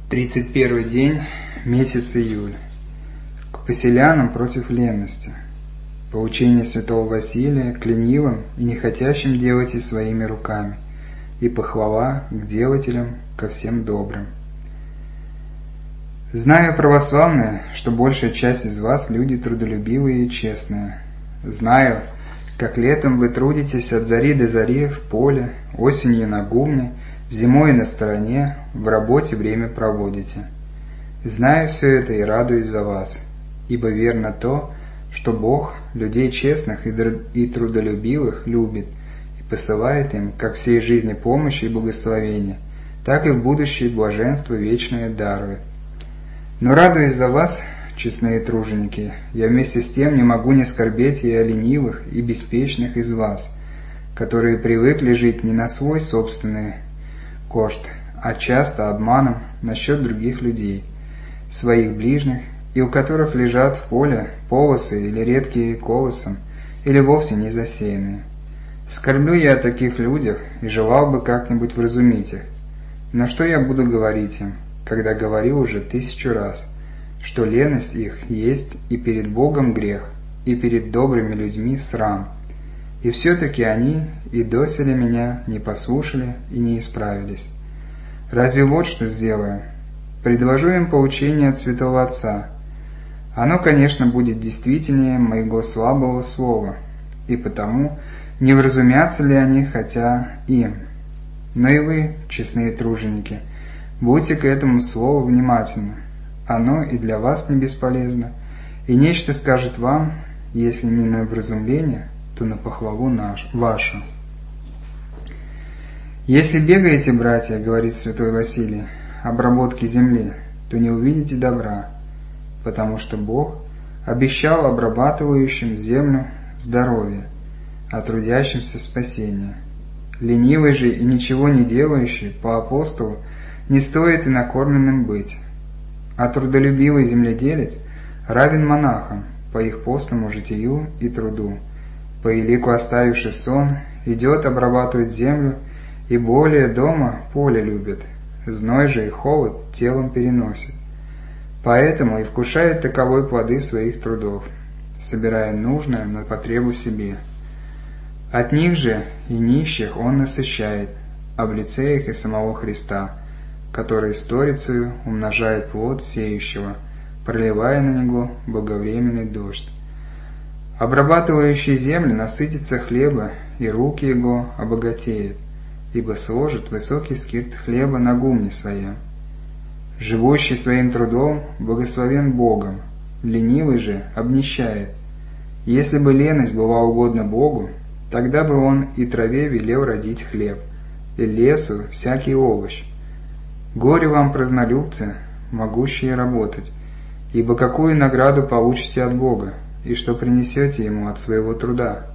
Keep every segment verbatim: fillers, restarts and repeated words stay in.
Тридцать первый день, месяц июль. К поселянам против ленности. Поучение святого Василия к ленивым и не хотящим делать и своими руками, и похвала к делателям ко всем добрым. Знаю, православные, что большая часть из вас люди трудолюбивые и честные. Знаю, как летом вы трудитесь от зари до зари в поле, осенью на гумне, зимой на стороне, в работе время проводите. Знаю все это и радуюсь за вас, ибо верно то, что Бог людей честных и трудолюбивых любит и посылает им как всей жизни помощь и благословение, так и в будущее блаженство вечное дарует. Но радуясь за вас, честные труженики, я вместе с тем не могу не скорбеть и о ленивых и беспечных из вас, которые привыкли жить не на свой собственный кошт, а часто обманом насчет других людей, своих ближних, и у которых лежат в поле полосы или редкие колосом, или вовсе не засеянные. Скорблю я о таких людях и желал бы как-нибудь вразумить их. Но что я буду говорить им, когда говорил уже тысячу раз, что леность их есть и перед Богом грех, и перед добрыми людьми срам. И все-таки они и доселе меня не послушали и не исправились. Разве вот что сделаю? Предложу им поучение от святого Отца. Оно, конечно, будет действительнее моего слабого слова, и потому не вразумятся ли они, хотя им. Но и вы, честные труженики, будьте к этому слову внимательны. Оно и для вас не бесполезно, и нечто скажет вам, если не на вразумление, то на похвалу наш, вашу. «Если бегаете, братья, — говорит святой Василий, — обработки земли, то не увидите добра, потому что Бог обещал обрабатывающим землю здоровье, а трудящимся спасение. Ленивый же и ничего не делающий по апостолу не стоит и накормленным быть, а трудолюбивый земледелец равен монахам по их постному житию и труду, по елику оставивший сон, идет обрабатывать землю, и более дома поле любит, зной же и холод телом переносит. Поэтому и вкушает таковой плоды своих трудов, собирая нужное на потребу себе. От них же и нищих он насыщает, об лице их и самого Христа, который сторицею умножает плод сеющего, проливая на него благовременный дождь. Обрабатывающий землю насытится хлеба, и руки его обогатеют, ибо сложит высокий скирт хлеба на гумне своем. Живущий своим трудом благословен Богом, ленивый же обнищает. Если бы леность была угодна Богу, тогда бы он и траве велел родить хлеб, и лесу всякий овощ. Горе вам, празднолюбцы, могущие работать, ибо какую награду получите от Бога, и что принесете Ему от своего труда?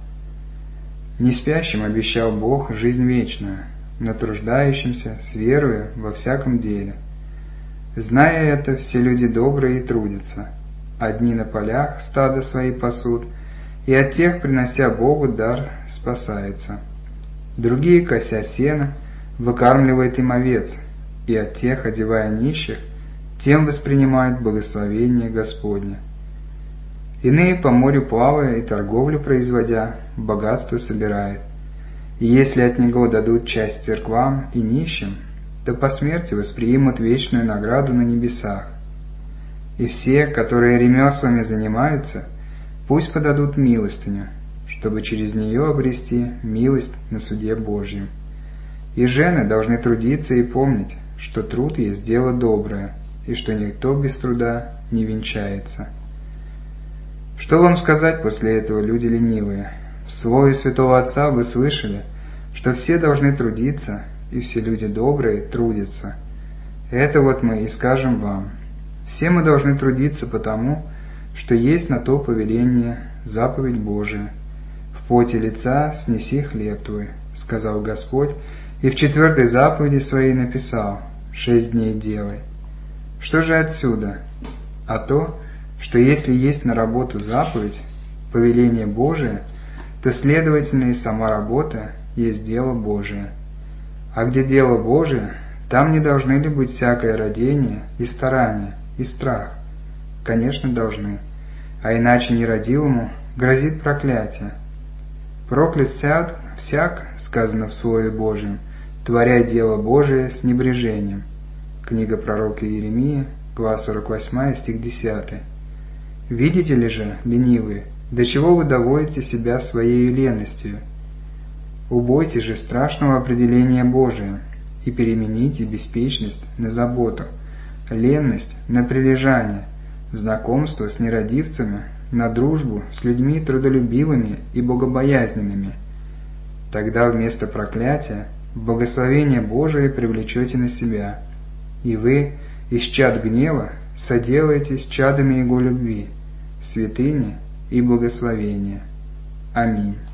Не спящим обещал Бог жизнь вечную, но труждающимся с верою во всяком деле. Зная это, все люди добрые и трудятся. Одни на полях стада свои пасут, и от тех, принося Богу дар, спасаются. Другие, кося сено, выкармливает им овец, и от тех, одевая нищих, тем воспринимают благословение Господне. Иные по морю плавая и торговлю производя, богатство собирают. И если от него дадут часть церквам и нищим, то по смерти воспримут вечную награду на небесах. И все, которые ремеслами занимаются, пусть подадут милостыню, чтобы через нее обрести милость на суде Божьем. И жены должны трудиться и помнить, что труд есть дело доброе, и что никто без труда не венчается. Что вам сказать после этого, люди ленивые? В слове святого Отца вы слышали, что все должны трудиться, и все люди добрые трудятся. Это вот мы и скажем вам. Все мы должны трудиться потому, что есть на то повеление заповедь Божия. В поте лица снеси хлеб твой, сказал Господь, и в четвертой заповеди своей написал: шесть дней делай. Что же отсюда? А то, что если есть на работу заповедь, повеление Божие, то, следовательно, и сама работа есть дело Божие. А где дело Божие, Там не должны ли быть всякое родение и старание, и страх? Конечно, должны. А иначе нерадивому грозит проклятие. Проклят всяк, всяк, сказано в Слове Божьем, творя дело Божие с небрежением. Книга пророка Иеремии, глава сорок восемь, стих десятый. Видите ли же, ленивые, до чего вы доводите себя своей ленностью? Убойтесь же страшного определения Божия и перемените беспечность на заботу, ленность на прилежание, знакомство с нерадивцами на дружбу с людьми трудолюбивыми и богобоязненными. Тогда вместо проклятия благословение Божие привлечете на себя, и вы из чад гнева соделаетесь чадами Его любви, святыни и благословения. Аминь.